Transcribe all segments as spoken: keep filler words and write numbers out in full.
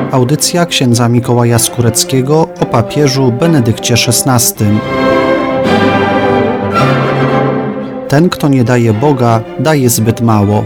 Audycja księdza Mikołaja Skóreckiego o papieżu Benedykcie szesnastym. Ten, kto nie daje Boga, daje zbyt mało.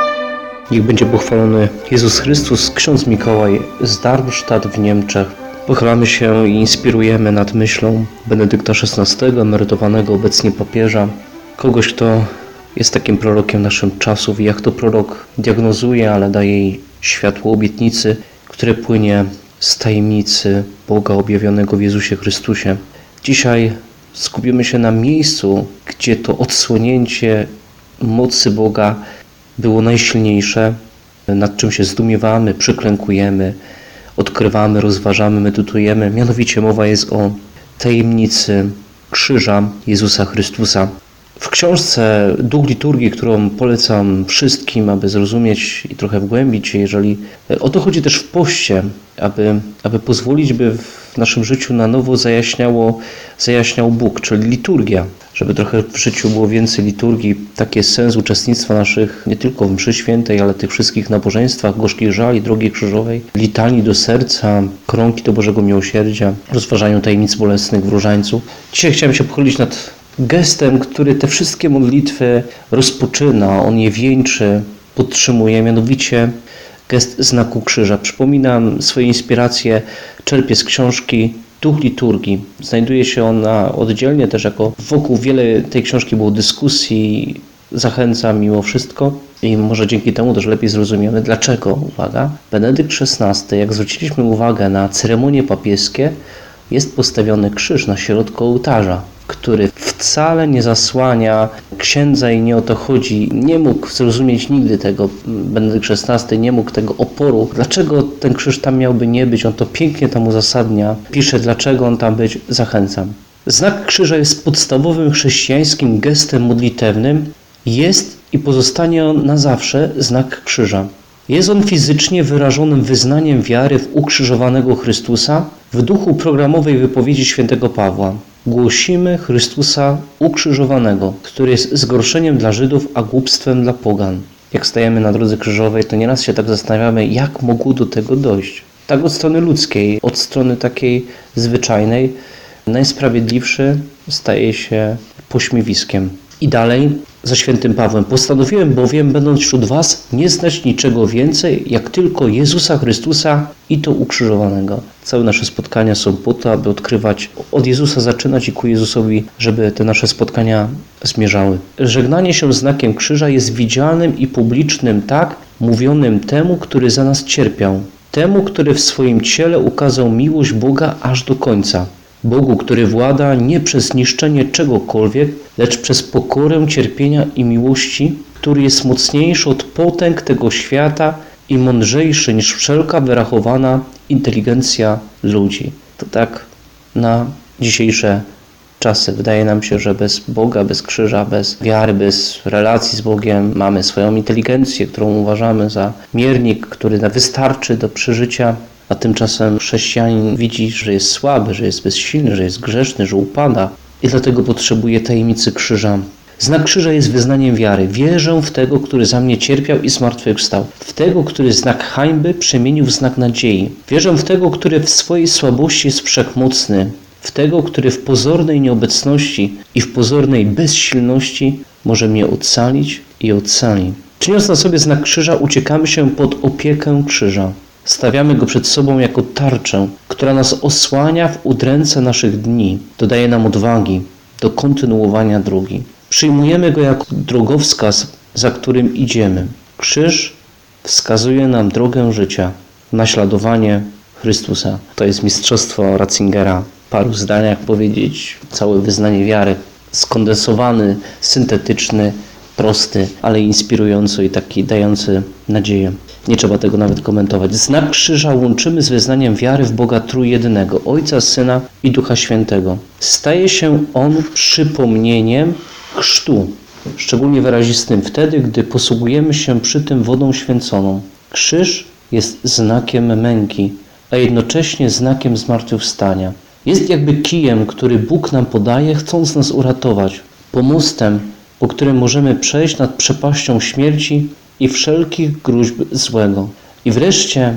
Niech będzie pochwalony Jezus Chrystus, ksiądz Mikołaj z Darmstadt w Niemczech. Pochylamy się i inspirujemy nad myślą Benedykta szesnastego, emerytowanego obecnie papieża. Kogoś, kto jest takim prorokiem naszych czasów i jak to prorok diagnozuje, ale daje jej światło obietnicy, które płynie z tajemnicy Boga objawionego w Jezusie Chrystusie. Dzisiaj skupimy się na miejscu, gdzie to odsłonięcie mocy Boga było najsilniejsze, nad czym się zdumiewamy, przyklękujemy, odkrywamy, rozważamy, medytujemy. Mianowicie mowa jest o tajemnicy krzyża Jezusa Chrystusa. W książce Duch Liturgii, którą polecam wszystkim, aby zrozumieć i trochę wgłębić się, jeżeli o to chodzi też w poście, aby, aby pozwolić, by w naszym życiu na nowo zajaśniało, zajaśniał Bóg, czyli liturgia, żeby trochę w życiu było więcej liturgii. Taki jest sens uczestnictwa naszych nie tylko w mszy świętej, ale tych wszystkich nabożeństwach, gorzkich żali, drogi krzyżowej, litanii do serca, krągi do Bożego Miłosierdzia, rozważaniu tajemnic bolesnych w różańcu. Dzisiaj chciałem się pochylić nad gestem, który te wszystkie modlitwy rozpoczyna, on je wieńczy, podtrzymuje, mianowicie gest znaku krzyża. Przypominam, swoje inspiracje czerpię z książki Duch Liturgii. Znajduje się ona oddzielnie też jako wokół wiele tej książki było dyskusji. Zachęcam mimo wszystko i może dzięki temu też lepiej zrozumiemy, dlaczego, uwaga, Benedykt szesnasty, jak zwróciliśmy uwagę na ceremonie papieskie, jest postawiony krzyż na środku ołtarza, który wcale nie zasłania księdza i nie o to chodzi. Nie mógł zrozumieć nigdy tego, Benedykt szesnasty nie mógł tego oporu. Dlaczego ten krzyż tam miałby nie być? On to pięknie tam uzasadnia. Pisze, dlaczego on tam być. Zachęcam. Znak krzyża jest podstawowym chrześcijańskim gestem modlitewnym. Jest i pozostanie on na zawsze znak krzyża. Jest on fizycznie wyrażonym wyznaniem wiary w ukrzyżowanego Chrystusa w duchu programowej wypowiedzi świętego Pawła. Głosimy Chrystusa ukrzyżowanego, który jest zgorszeniem dla Żydów, a głupstwem dla pogan. Jak stajemy na drodze krzyżowej, to nieraz się tak zastanawiamy, jak mogło do tego dojść. Tak od strony ludzkiej, od strony takiej zwyczajnej, najsprawiedliwszy staje się pośmiewiskiem. I dalej za świętym Pawłem. Postanowiłem bowiem, będąc wśród was, nie znać niczego więcej, jak tylko Jezusa Chrystusa i to ukrzyżowanego. Całe nasze spotkania są po to, aby odkrywać, od Jezusa zaczynać i ku Jezusowi, żeby te nasze spotkania zmierzały. Żegnanie się znakiem krzyża jest widzialnym i publicznym tak, mówionym temu, który za nas cierpiał. Temu, który w swoim ciele ukazał miłość Boga aż do końca. Bogu, który włada nie przez niszczenie czegokolwiek, lecz przez pokorę cierpienia i miłości, który jest mocniejszy od potęg tego świata i mądrzejszy niż wszelka wyrachowana inteligencja ludzi. To tak na dzisiejsze czasy. Wydaje nam się, że bez Boga, bez krzyża, bez wiary, bez relacji z Bogiem mamy swoją inteligencję, którą uważamy za miernik, który wystarczy do przeżycia. A tymczasem chrześcijanin widzi, że jest słaby, że jest bezsilny, że jest grzeszny, że upada i dlatego potrzebuje tajemnicy krzyża. Znak krzyża jest wyznaniem wiary. Wierzę w tego, który za mnie cierpiał i zmartwychwstał. W tego, który znak hańby przemienił w znak nadziei. Wierzę w tego, który w swojej słabości jest wszechmocny. W tego, który w pozornej nieobecności i w pozornej bezsilności może mnie ocalić i ocali. Czyniąc na sobie znak krzyża, uciekamy się pod opiekę krzyża. Stawiamy go przed sobą jako tarczę, która nas osłania w udręce naszych dni, dodaje nam odwagi do kontynuowania drogi. Przyjmujemy go jako drogowskaz, za którym idziemy. Krzyż wskazuje nam drogę życia, naśladowanie Chrystusa. To jest mistrzostwo Ratzingera. W paru zdaniach powiedzieć całe wyznanie wiary. Skondensowany, syntetyczny, prosty, ale inspirujący i taki dający nadzieję. Nie trzeba tego nawet komentować. Znak krzyża łączymy z wyznaniem wiary w Boga Trójjedynego, Ojca, Syna i Ducha Świętego. Staje się on przypomnieniem chrztu, szczególnie wyrazistym wtedy, gdy posługujemy się przy tym wodą święconą. Krzyż jest znakiem męki, a jednocześnie znakiem zmartwychwstania. Jest jakby kijem, który Bóg nam podaje, chcąc nas uratować, pomostem, po którym możemy przejść nad przepaścią śmierci i wszelkich gróźb złego. I wreszcie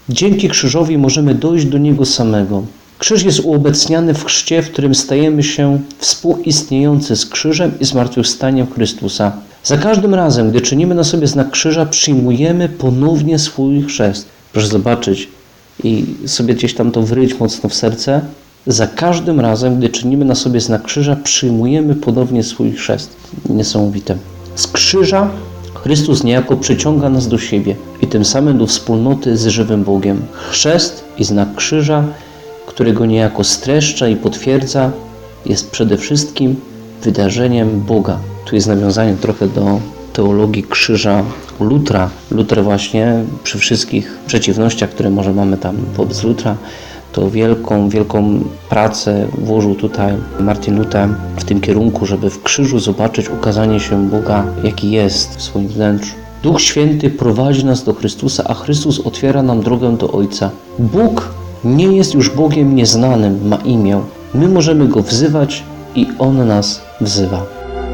Dzięki krzyżowi możemy dojść do Niego samego. Krzyż jest uobecniany w chrzcie, w którym stajemy się współistniejący z krzyżem i zmartwychwstaniem Chrystusa. Za każdym razem, gdy czynimy na sobie znak krzyża, przyjmujemy ponownie swój chrzest. Proszę zobaczyć i sobie gdzieś tam to wryć mocno w serce. Za każdym razem, gdy czynimy na sobie znak krzyża, przyjmujemy ponownie swój chrzest. Niesamowite. Z krzyża Chrystus niejako przyciąga nas do siebie i tym samym do wspólnoty z żywym Bogiem. Chrzest i znak krzyża, który go niejako streszcza i potwierdza, jest przede wszystkim wydarzeniem Boga. Tu jest nawiązanie trochę do teologii krzyża Lutra. Luther właśnie przy wszystkich przeciwnościach, które może mamy tam wobec Lutra, to wielką, wielką pracę włożył tutaj Martin Luther w tym kierunku, żeby w krzyżu zobaczyć ukazanie się Boga, jaki jest w swoim wnętrzu. Duch Święty prowadzi nas do Chrystusa, a Chrystus otwiera nam drogę do Ojca. Bóg nie jest już Bogiem nieznanym, ma imię. My możemy Go wzywać i On nas wzywa.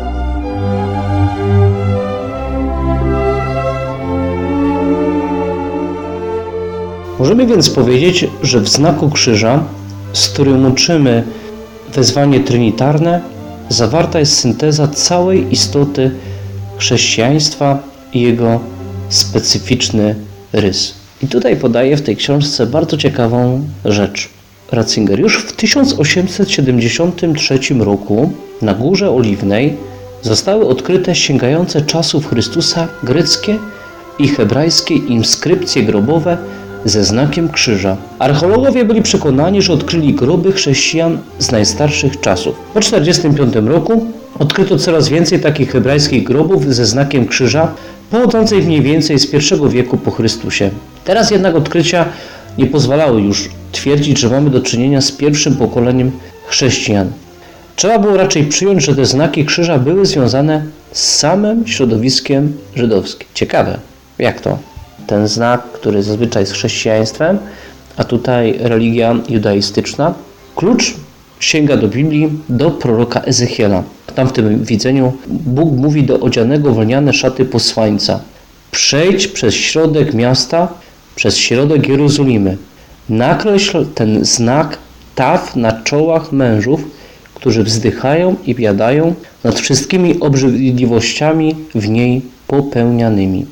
Możemy więc powiedzieć, że w znaku krzyża, z którym łączymy wezwanie trinitarne, zawarta jest synteza całej istoty chrześcijaństwa i jego specyficzny rys. I tutaj podaję w tej książce bardzo ciekawą rzecz. Ratzinger już w tysiąc osiemset siedemdziesiątym trzecim roku na Górze Oliwnej zostały odkryte sięgające czasów Chrystusa greckie i hebrajskie inskrypcje grobowe ze znakiem krzyża. Archeologowie byli przekonani, że odkryli groby chrześcijan z najstarszych czasów. Po tysiąc dziewięćset czterdziestym piątym roku odkryto coraz więcej takich hebrajskich grobów ze znakiem krzyża, pochodzących mniej więcej z pierwszego wieku po Chrystusie. Teraz jednak odkrycia nie pozwalały już twierdzić, że mamy do czynienia z pierwszym pokoleniem chrześcijan. Trzeba było raczej przyjąć, że te znaki krzyża były związane z samym środowiskiem żydowskim. Ciekawe, jak to? Ten znak, który zazwyczaj jest chrześcijaństwem, a tutaj religia judaistyczna. Klucz sięga do Biblii, do proroka Ezechiela. Tam w tym widzeniu Bóg mówi do odzianego w lniane szaty posłańca: przejdź przez środek miasta, przez środek Jerozolimy. Nakreśl ten znak taw na czołach mężów, którzy wzdychają i biadają nad wszystkimi obrzydliwościami w niej popełnianymi.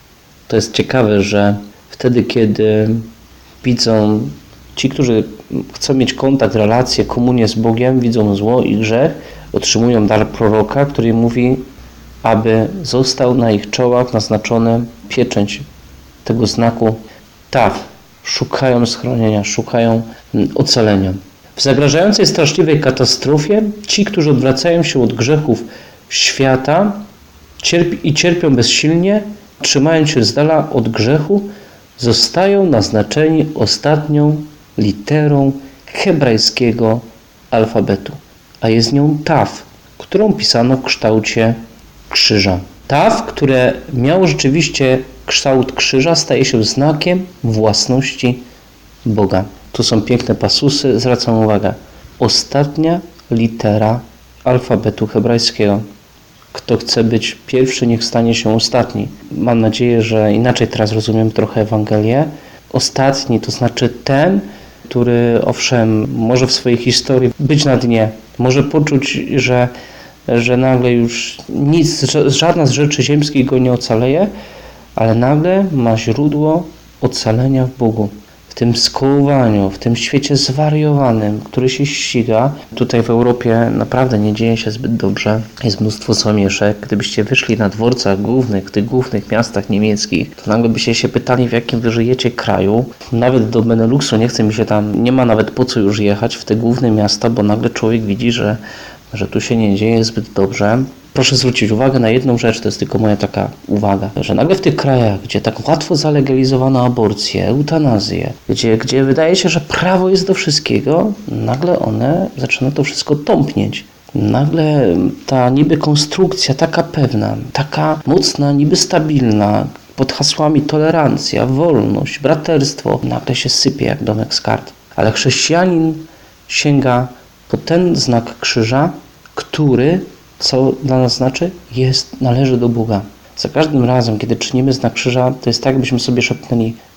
To jest ciekawe, że wtedy, kiedy widzą ci, którzy chcą mieć kontakt, relację, komunię z Bogiem, widzą zło i grzech, otrzymują dar proroka, który mówi, aby został na ich czołach naznaczony pieczęć tego znaku taw. Szukają schronienia, szukają ocalenia. W zagrażającej straszliwej katastrofie ci, którzy odwracają się od grzechów świata cierpi i cierpią bezsilnie, trzymając się z dala od grzechu, zostają naznaczeni ostatnią literą hebrajskiego alfabetu, a jest nią taw, którą pisano w kształcie krzyża. Taw, które miało rzeczywiście kształt krzyża, staje się znakiem własności Boga. Tu są piękne pasusy, zwracam uwagę. Ostatnia litera alfabetu hebrajskiego. Kto chce być pierwszy, niech stanie się ostatni. Mam nadzieję, że inaczej teraz rozumiem trochę Ewangelię. Ostatni to znaczy ten, który owszem może w swojej historii być na dnie. Może poczuć, że, że nagle już nic, żadna z rzeczy ziemskich go nie ocaleje, ale nagle ma źródło ocalenia w Bogu. W tym skołowaniu, w tym świecie zwariowanym, który się ściga. Tutaj w Europie naprawdę nie dzieje się zbyt dobrze. Jest mnóstwo zamieszek. Gdybyście wyszli na dworcach głównych, w tych głównych miastach niemieckich, to nagle byście się pytali, w jakim wy żyjecie kraju. Nawet do Beneluxu nie chce mi się tam, nie ma nawet po co już jechać w te główne miasta, bo nagle człowiek widzi, że, że tu się nie dzieje zbyt dobrze. Proszę zwrócić uwagę na jedną rzecz, to jest tylko moja taka uwaga, że nagle w tych krajach, gdzie tak łatwo zalegalizowano aborcję, eutanazję, gdzie, gdzie wydaje się, że prawo jest do wszystkiego, nagle one zaczyna to wszystko tąpnieć. Nagle ta niby konstrukcja taka pewna, taka mocna, niby stabilna, pod hasłami tolerancja, wolność, braterstwo, nagle się sypie jak domek z kart. Ale chrześcijanin sięga po ten znak krzyża, który, co dla nas znaczy, jest, należy do Boga. Za każdym razem, kiedy czynimy znak krzyża, to jest tak, jakbyśmy sobie szepnęli: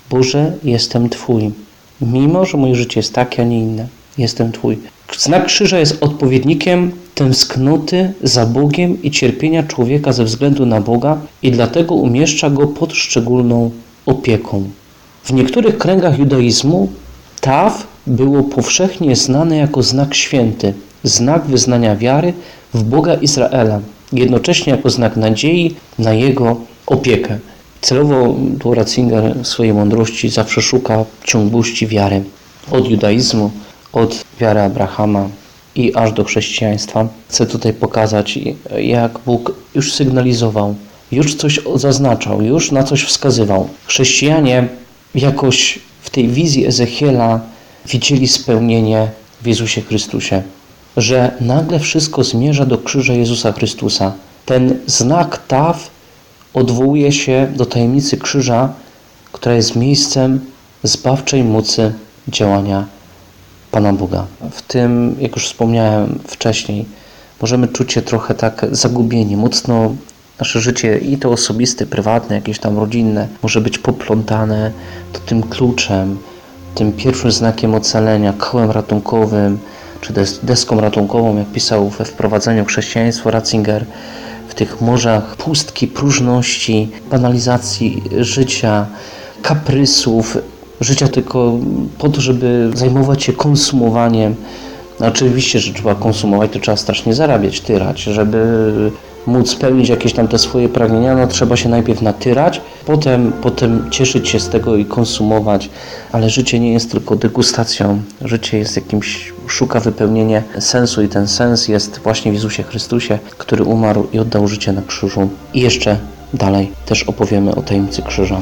Boże, jestem Twój. Mimo, że moje życie jest takie, a nie inne, jestem Twój. Znak krzyża jest odpowiednikiem tęsknoty za Bogiem i cierpienia człowieka ze względu na Boga i dlatego umieszcza go pod szczególną opieką. W niektórych kręgach judaizmu taw było powszechnie znane jako znak święty, znak wyznania wiary w Boga Izraela, jednocześnie jako znak nadziei na Jego opiekę. Celowo tu Ratzinger w swojej mądrości zawsze szuka ciągłości wiary od judaizmu, od wiary Abrahama i aż do chrześcijaństwa. Chcę tutaj pokazać, jak Bóg już sygnalizował, już coś zaznaczał, już na coś wskazywał. Chrześcijanie jakoś w tej wizji Ezechiela widzieli spełnienie w Jezusie Chrystusie, że nagle wszystko zmierza do krzyża Jezusa Chrystusa. Ten znak taw odwołuje się do tajemnicy krzyża, która jest miejscem zbawczej mocy działania Pana Boga. W tym, jak już wspomniałem wcześniej, możemy czuć się trochę tak zagubieni. Mocno nasze życie, i to osobiste, prywatne, jakieś tam rodzinne, może być poplątane to tym kluczem, tym pierwszym znakiem ocalenia, kołem ratunkowym, czy deską ratunkową, jak pisał we wprowadzeniu chrześcijaństwo Ratzinger, w tych morzach pustki, próżności, banalizacji życia, kaprysów, życia tylko po to, żeby zajmować się konsumowaniem. No oczywiście, że trzeba konsumować, to trzeba strasznie zarabiać, tyrać. Żeby móc spełnić jakieś tam te swoje pragnienia, no trzeba się najpierw natyrać, potem, potem cieszyć się z tego i konsumować. Ale życie nie jest tylko degustacją. Życie jest jakimś, szuka wypełnienia sensu i ten sens jest właśnie w Jezusie Chrystusie, który umarł i oddał życie na krzyżu. I jeszcze dalej też opowiemy o tajemnicy krzyża.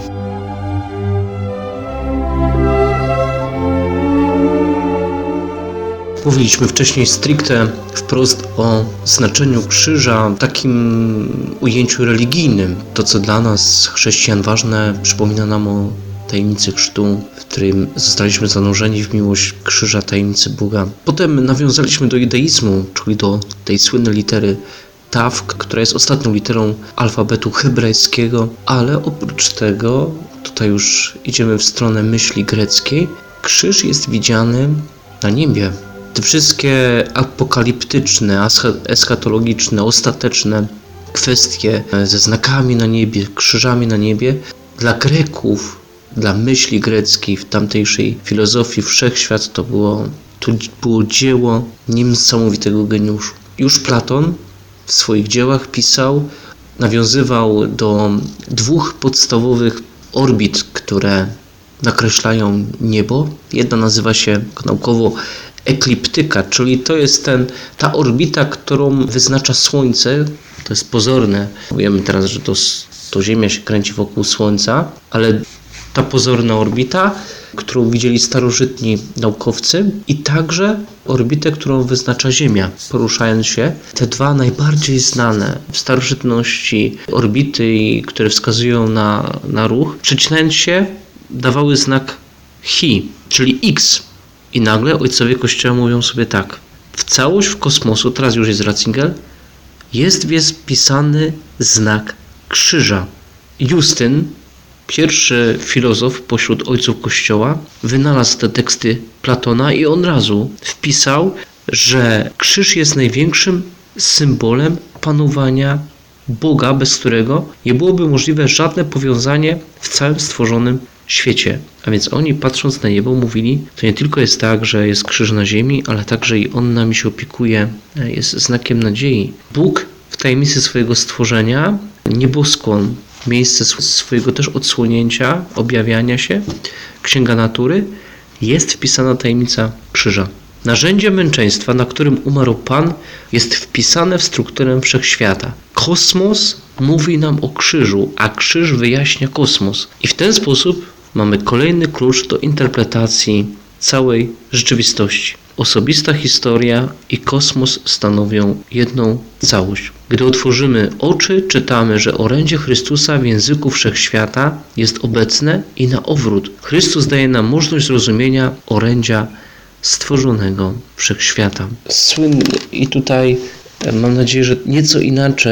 Mówiliśmy wcześniej stricte wprost o znaczeniu krzyża w takim ujęciu religijnym. To, co dla nas, chrześcijan, ważne, przypomina nam o tajemnicy chrztu, w którym zostaliśmy zanurzeni w miłość krzyża, tajemnicy Boga. Potem nawiązaliśmy do judaizmu, czyli do tej słynnej litery taw, która jest ostatnią literą alfabetu hebrajskiego, ale oprócz tego, tutaj już idziemy w stronę myśli greckiej, krzyż jest widziany na niebie. Te wszystkie apokaliptyczne, eschatologiczne, ostateczne kwestie ze znakami na niebie, krzyżami na niebie, dla Greków, dla myśli greckiej, w tamtejszej filozofii wszechświat to było, to było dzieło niesamowitego geniuszu. Już Platon w swoich dziełach pisał, nawiązywał do dwóch podstawowych orbit, które nakreślają niebo. Jedna nazywa się naukowo ekliptyka, czyli to jest ten, ta orbita, którą wyznacza Słońce. To jest pozorne. Wiemy teraz, że to, to Ziemia się kręci wokół Słońca, ale ta pozorna orbita, którą widzieli starożytni naukowcy, i także orbitę, którą wyznacza Ziemia, poruszając się. Te dwa najbardziej znane w starożytności orbity, które wskazują na, na ruch, przecinając się, dawały znak chi, czyli X. I nagle ojcowie Kościoła mówią sobie tak: w całość w kosmosu, teraz już jest Ratzinger, jest wpisany znak krzyża. Justyn, pierwszy filozof pośród ojców Kościoła, wynalazł te teksty Platona i on razu wpisał, że krzyż jest największym symbolem panowania Boga, bez którego nie byłoby możliwe żadne powiązanie w całym stworzonym świecie. A więc oni, patrząc na niebo, mówili, to nie tylko jest tak, że jest krzyż na ziemi, ale także i on nami się opiekuje, jest znakiem nadziei. Bóg w tajemnicy swojego stworzenia, nieboskłon, miejsce swojego też odsłonięcia, objawiania się, księga natury, jest wpisana tajemnica krzyża. Narzędzie męczeństwa, na którym umarł Pan, jest wpisane w strukturę wszechświata. Kosmos mówi nam o krzyżu, a krzyż wyjaśnia kosmos. I w ten sposób mamy kolejny klucz do interpretacji całej rzeczywistości. Osobista historia i kosmos stanowią jedną całość. Gdy otworzymy oczy, czytamy, że orędzie Chrystusa w języku wszechświata jest obecne i na odwrót. Chrystus daje nam możliwość zrozumienia orędzia stworzonego wszechświata. Słynny, i tutaj mam nadzieję, że nieco inaczej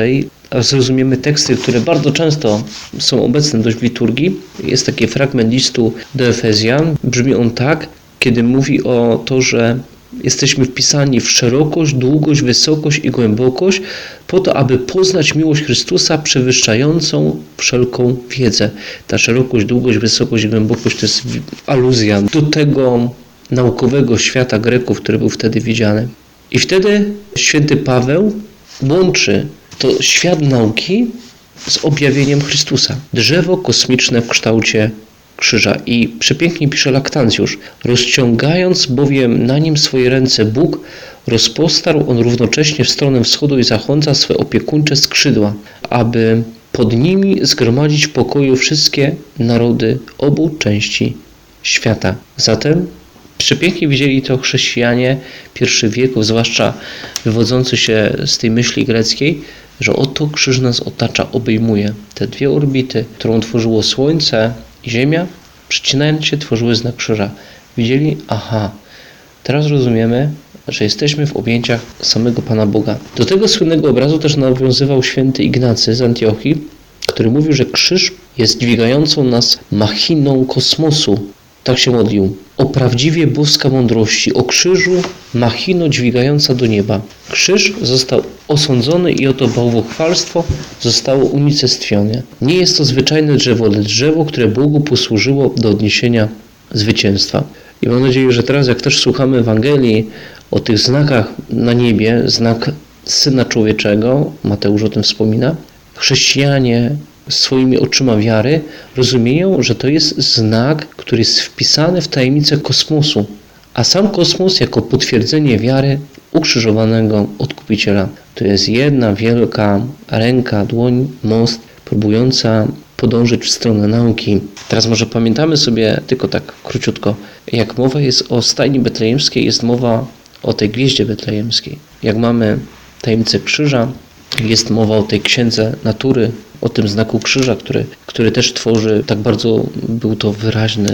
zrozumiemy teksty, które bardzo często są obecne dość w liturgii. Jest taki fragment listu do Efezjan. Brzmi on tak, kiedy mówi o to, że jesteśmy wpisani w szerokość, długość, wysokość i głębokość po to, aby poznać miłość Chrystusa przewyższającą wszelką wiedzę. Ta szerokość, długość, wysokość i głębokość to jest aluzja do tego naukowego świata Greków, który był wtedy widziany. I wtedy święty Paweł łączy to świat nauki z objawieniem Chrystusa. Drzewo kosmiczne w kształcie krzyża. I przepięknie pisze Laktancjusz. Rozciągając bowiem na nim swoje ręce Bóg, rozpostarł on równocześnie w stronę wschodu i zachodnia swe opiekuńcze skrzydła, aby pod nimi zgromadzić w pokoju wszystkie narody obu części świata. Zatem przepięknie widzieli to chrześcijanie pierwszych wieków, zwłaszcza wywodzący się z tej myśli greckiej, że oto krzyż nas otacza, obejmuje. Te dwie orbity, którą tworzyło Słońce i Ziemia, przecinając się, tworzyły znak krzyża. Widzieli? Aha, teraz rozumiemy, że jesteśmy w objęciach samego Pana Boga. Do tego słynnego obrazu też nawiązywał święty Ignacy z Antiochii, który mówił, że krzyż jest dźwigającą nas machiną kosmosu. Tak się modlił. O prawdziwie boska mądrości, o krzyżu machino dźwigająca do nieba. Krzyż został osądzony i oto bałwochwalstwo zostało unicestwione. Nie jest to zwyczajne drzewo, lecz drzewo, które Bogu posłużyło do odniesienia zwycięstwa. I mam nadzieję, że teraz jak też słuchamy Ewangelii o tych znakach na niebie, znak Syna Człowieczego, Mateusz o tym wspomina, chrześcijanie swoimi oczyma wiary rozumieją, że to jest znak, który jest wpisany w tajemnicę kosmosu, a sam kosmos jako potwierdzenie wiary ukrzyżowanego Odkupiciela. To jest jedna wielka ręka, dłoń, most, próbująca podążyć w stronę nauki. Teraz może pamiętamy sobie, tylko tak króciutko, jak mowa jest o stajni betlejemskiej, jest mowa o tej gwieździe betlejemskiej. Jak mamy tajemnicę krzyża, jest mowa o tej księdze natury, o tym znaku krzyża, który, który też tworzy, tak bardzo był to wyraźny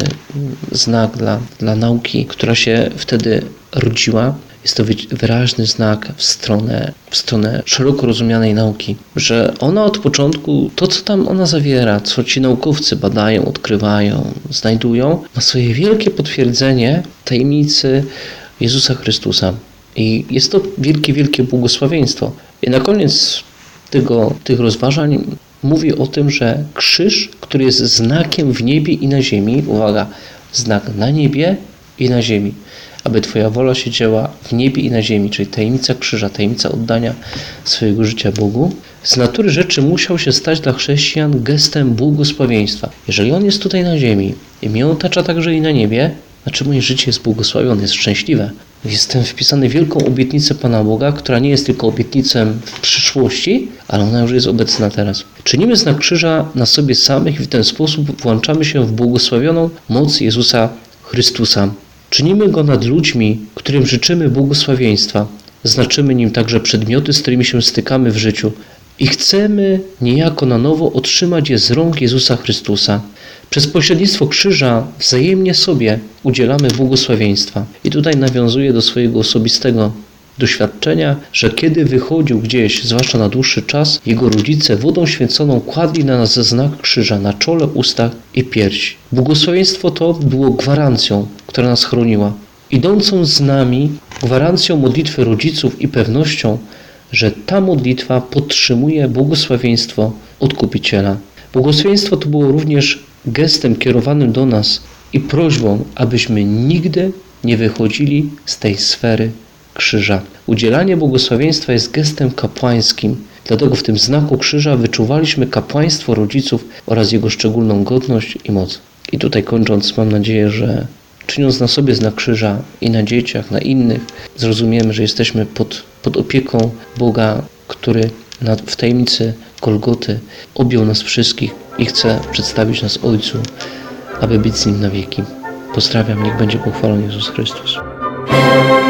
znak dla, dla nauki, która się wtedy rodziła. Jest to wyraźny znak w stronę, w stronę szeroko rozumianej nauki, że ona od początku, to co tam ona zawiera, co ci naukowcy badają, odkrywają, znajdują, ma swoje wielkie potwierdzenie tajemnicy Jezusa Chrystusa. I jest to wielkie, wielkie błogosławieństwo. I na koniec tego, tych rozważań mówi o tym, że krzyż, który jest znakiem w niebie i na ziemi, uwaga, znak na niebie i na ziemi, aby Twoja wola się działa w niebie i na ziemi, czyli tajemnica krzyża, tajemnica oddania swojego życia Bogu, z natury rzeczy musiał się stać dla chrześcijan gestem błogosławieństwa. Jeżeli On jest tutaj na ziemi i mnie otacza także i na niebie, znaczy moje życie jest błogosławione, jest szczęśliwe. Jestem wpisany w wielką obietnicę Pana Boga, która nie jest tylko obietnicą w przyszłości, ale ona już jest obecna teraz. Czynimy znak krzyża na sobie samych i w ten sposób włączamy się w błogosławioną moc Jezusa Chrystusa. Czynimy Go nad ludźmi, którym życzymy błogosławieństwa. Znaczymy nim także przedmioty, z którymi się stykamy w życiu. I chcemy niejako na nowo otrzymać je z rąk Jezusa Chrystusa. Przez pośrednictwo krzyża wzajemnie sobie udzielamy błogosławieństwa. I tutaj nawiązuję do swojego osobistego doświadczenia, że kiedy wychodził gdzieś, zwłaszcza na dłuższy czas, jego rodzice wodą święconą kładli na nas znak krzyża na czole, ustach i piersi. Błogosławieństwo to było gwarancją, która nas chroniła. Idącą z nami gwarancją modlitwy rodziców i pewnością, że ta modlitwa podtrzymuje błogosławieństwo Odkupiciela. Błogosławieństwo to było również gestem kierowanym do nas i prośbą, abyśmy nigdy nie wychodzili z tej sfery krzyża. Udzielanie błogosławieństwa jest gestem kapłańskim, dlatego w tym znaku krzyża wyczuwaliśmy kapłaństwo rodziców oraz jego szczególną godność i moc. I tutaj kończąc, mam nadzieję, że czyniąc na sobie znak krzyża i na dzieciach, na innych, zrozumiemy, że jesteśmy pod, pod opieką Boga, który w tajemnicy Golgoty objął nas wszystkich i chce przedstawić nas Ojcu, aby być z Nim na wieki. Pozdrawiam, niech będzie pochwalony Jezus Chrystus.